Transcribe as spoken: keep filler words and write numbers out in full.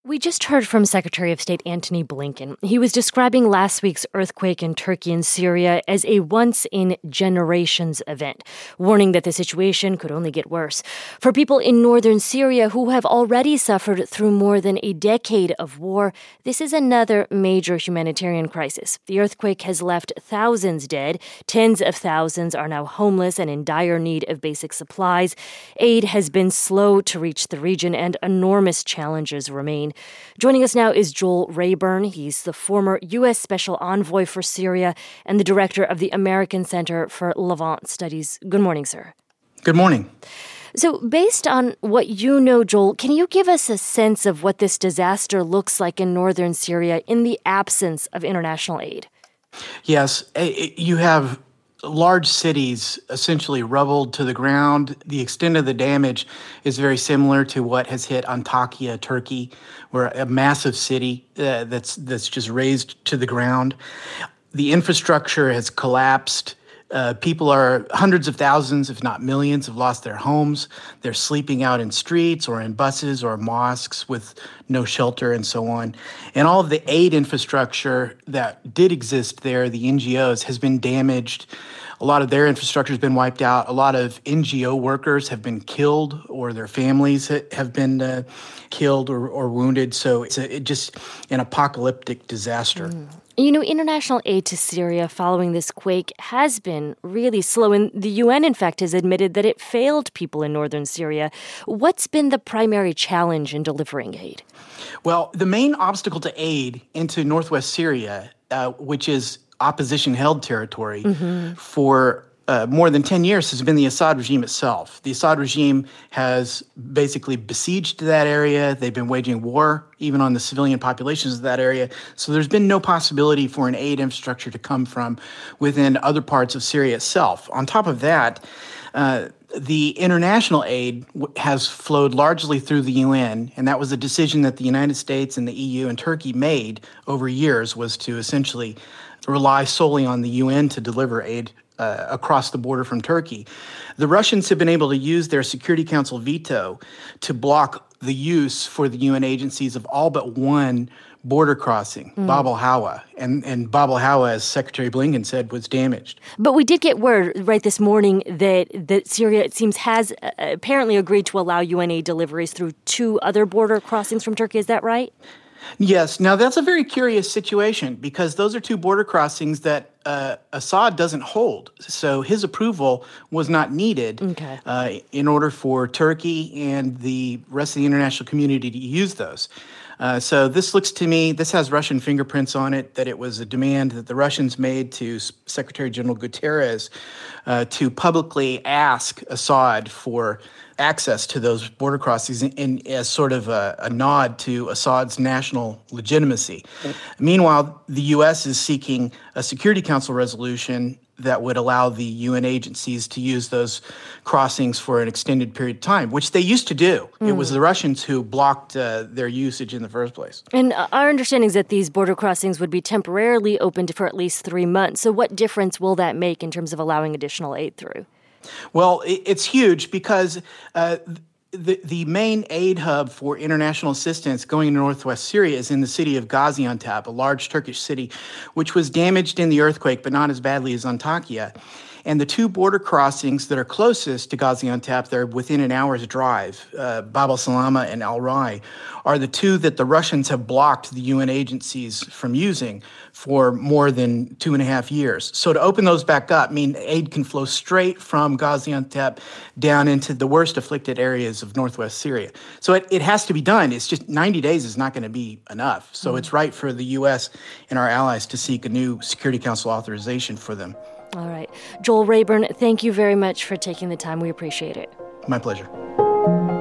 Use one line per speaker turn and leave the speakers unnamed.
We just heard from Secretary of State Antony Blinken. He was describing last week's earthquake in Turkey and Syria as a once-in-generations event, warning that the situation could only get worse. For people in northern Syria who have already suffered through more than a decade of war, this is another major humanitarian crisis. The earthquake has left thousands dead. Tens of thousands are now homeless and in dire need of basic supplies. Aid has been slow to reach the region, and enormous challenges remain. Joining us now is Joel Rayburn. He's the former U S Special Envoy for Syria and the director of the American Center for Levant Studies. Good morning, sir.
Good morning.
So based on what you know, Joel, can you give us a sense of what this disaster looks like in northern Syria in the absence of international aid?
Yes, you have large cities essentially rubbled to the ground. The extent of the damage is very similar to what has hit Antakya, Turkey, where a massive city uh, that's that's just razed to the ground. The infrastructure has collapsed. Uh, people are, hundreds of thousands, if not millions, have lost their homes. They're sleeping out in streets or in buses or mosques with no shelter and so on. And all of the aid infrastructure that did exist there, the N G Os, has been damaged. A lot of their infrastructure has been wiped out. A lot of N G O workers have been killed, or their families have been uh, killed or, or wounded. So it's a, it just an apocalyptic disaster. Mm.
You know, international aid to Syria following this quake has been really slow, and the U N, in fact, has admitted that it failed people in northern Syria. What's been the primary challenge in delivering aid?
Well, the main obstacle to aid into northwest Syria, uh, which is opposition-held territory mm-hmm. for Uh, more than ten years, has been the Assad regime itself. The Assad regime has basically besieged that area. They've been waging war even on the civilian populations of that area. So there's been no possibility for an aid infrastructure to come from within other parts of Syria itself. On top of that, uh, the international aid w- has flowed largely through the U N, and that was a decision that the United States and the E U and Turkey made over years, was to essentially rely solely on the U N to deliver aid Uh, across the border from Turkey. The Russians have been able to use their Security Council veto to block the use for the U N agencies of all but one border crossing, mm. Bab al-Hawa. And, and Bab al-Hawa, as Secretary Blinken said, was damaged.
But we did get word right this morning that, that Syria, it seems, has uh, apparently agreed to allow U N aid deliveries through two other border crossings from Turkey. Is that right?
Yes. Now, that's a very curious situation because those are two border crossings that uh, Assad doesn't hold. So his approval was not needed okay. uh, in order for Turkey and the rest of the international community to use those. Uh, so this looks to me, this has Russian fingerprints on it, that it was a demand that the Russians made to Secretary General Guterres uh, to publicly ask Assad for access to those border crossings in, in, as sort of a, a nod to Assad's national legitimacy. Mm-hmm. Meanwhile, the U S is seeking a Security Council resolution that would allow the U N agencies to use those crossings for an extended period of time, which they used to do. Mm. It was the Russians who blocked uh, their usage in the first place.
And our understanding is that these border crossings would be temporarily opened for at least three months. So what difference will that make in terms of allowing additional aid through?
Well, it's huge because uh, the the main aid hub for international assistance going to northwest Syria is in the city of Gaziantep, a large Turkish city, which was damaged in the earthquake, but not as badly as Antakya. And the two border crossings that are closest to Gaziantep, they're within an hour's drive, uh, Bab al-Salama and Al-Rai, are the two that the Russians have blocked the U N agencies from using for more than two and a half years. So to open those back up mean aid can flow straight from Gaziantep down into the worst afflicted areas of northwest Syria. So it, it has to be done. It's just ninety days is not going to be enough. So mm-hmm. it's right for the U S and our allies to seek a new Security Council authorization for them.
All right. Joel Rayburn, thank you very much for taking the time. We appreciate it.
My pleasure.